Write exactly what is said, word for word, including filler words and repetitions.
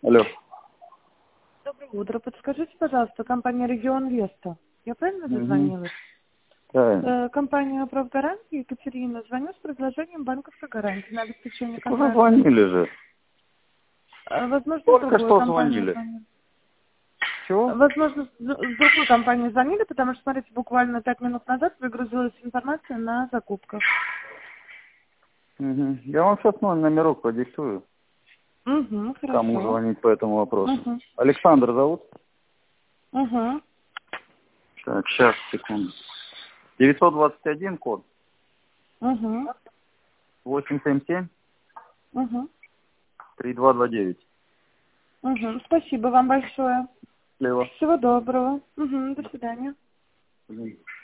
Алло. Доброе утро. Подскажите, пожалуйста, компания «Регион Веста». Я правильно дозвонилась? Правильно. Э, компания «Правгаранти», Екатерина, звоню с предложением банковской гарантии на обеспечение Так уже контракта. звонили же. Э, Возможно, с Только другой что компании звонили. звонили. Чего? Возможно, с с другой компании звонили, потому что, смотрите, буквально пять минут назад выгрузилась информация на закупках. Угу. Я вам сейчас мой номерок продиктую. Угу, Кому хорошо. звонить по этому вопросу. Угу. Александр зовут? Угу. Так, сейчас, секунду. девятьсот двадцать один код. Угу. восемь семь семь Угу. три два два девять. Угу. Спасибо вам большое. Слева. Всего доброго. Угу. До свидания. Мгм.